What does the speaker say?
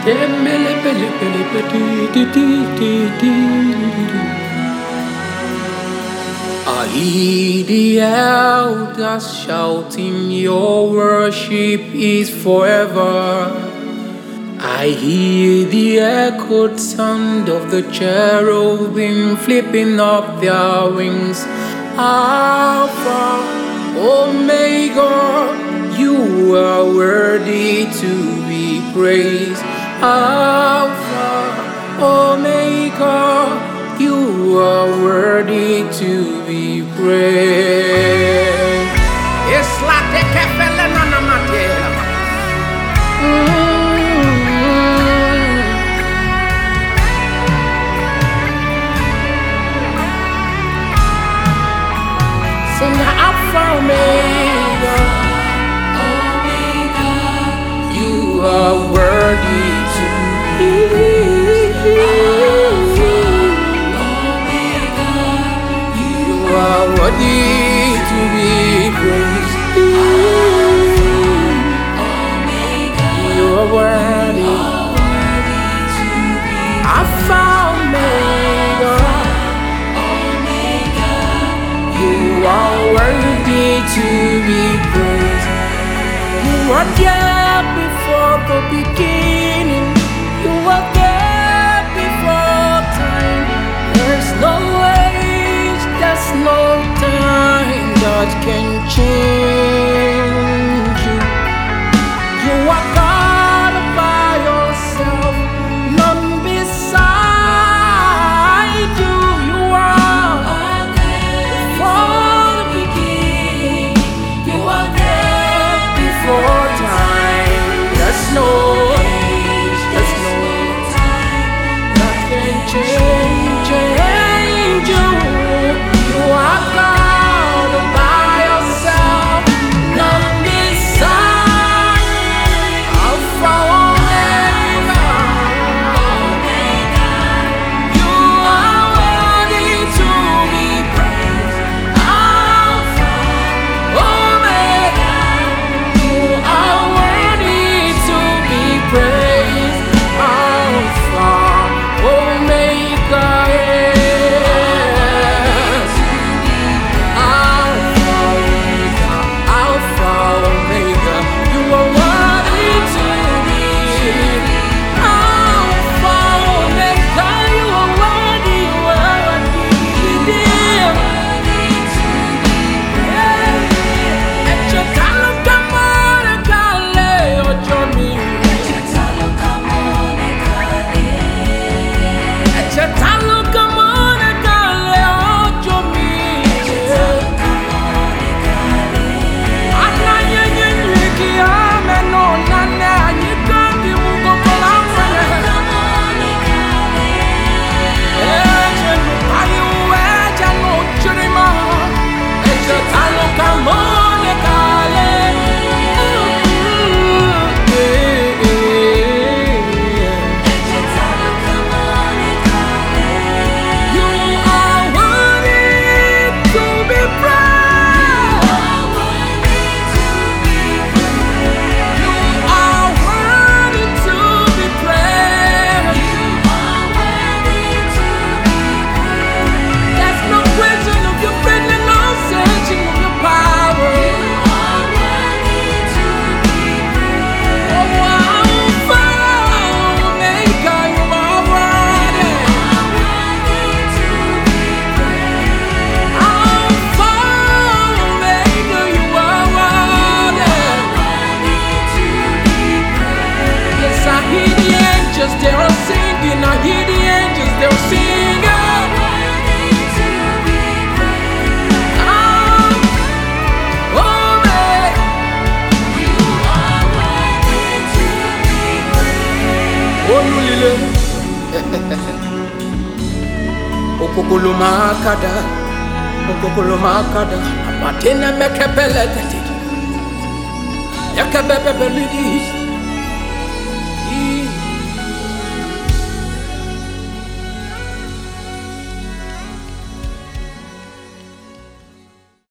I hear the elders shouting, your worship is forever. I hear the echoed sound of the cherubim flipping up their wings. Alpha, Omega, you are worthy to be praised. Alpha, Omega, you are worthy to be praised. It's like the kefele nana matela. Sing the Alpha Omega, Omega, you are worthy to be praised. You are worthy to be praised. You are worthy. Alpha Omega, you are worthy to be praised. You were there before the beginning. You were there before time. There's no age, there's no time that can change you. You are God by yourself, none beside you. You are before the beginning. You are there before time. There's no age, there's no time that can change you. You are God by yourself, none beside. Alpha Omega, you are worthy to be praised. Alpha Omega, you are worthy to be praised. Alpha Omega, yes. Alpha Omega, you are worthy to be. Alpha Omega, you are worthy, Okokolo makada, matena mekepele tete. Yakabebe belidi.